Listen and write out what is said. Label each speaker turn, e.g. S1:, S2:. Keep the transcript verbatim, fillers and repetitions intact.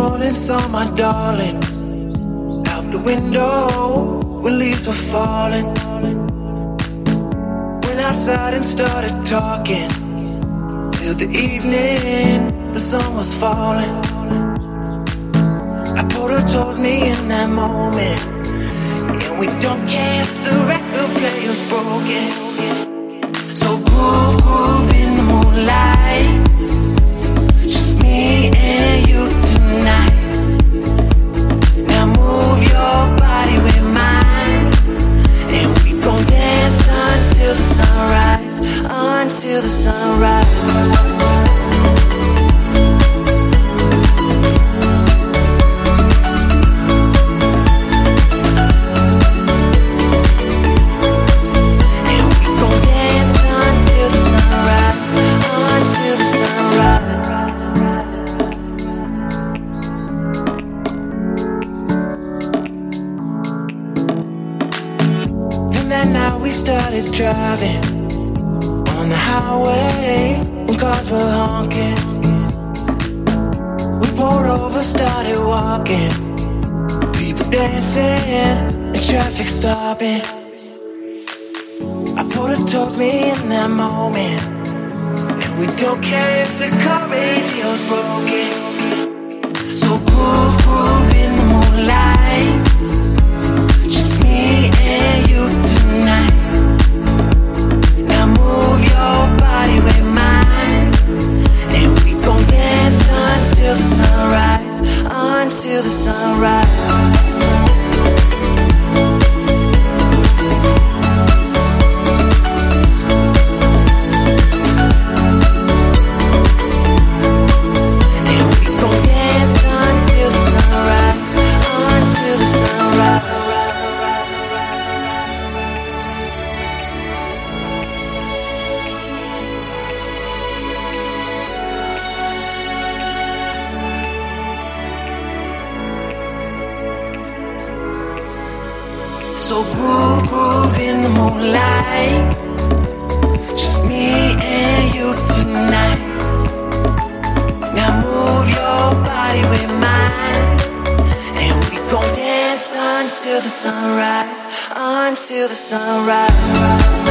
S1: morning saw my darling out the window when leaves were falling. Went outside and started talking till the evening, the sun was falling. I pulled her towards me in that moment, and we don't care if the record player's broken. So groove, groove in the moonlight, just me and you tonight. Now move your body with mine, and we gon' dance until the sunrise, until the sunrise. Started driving on the highway when cars were honking. We pulled over, started walking, people dancing and traffic stopping. I pulled her towards me in that moment, and we don't care if the car radio's broken. So groove, groove in the moonlight, just me and you tonight. Move your body with mine, and we gon' dance until the sunrise, until the sunrise. So groove, groove in the moonlight, just me and you tonight. Now move your body with mine, and we gon' dance until the sunrise, until the sunrise.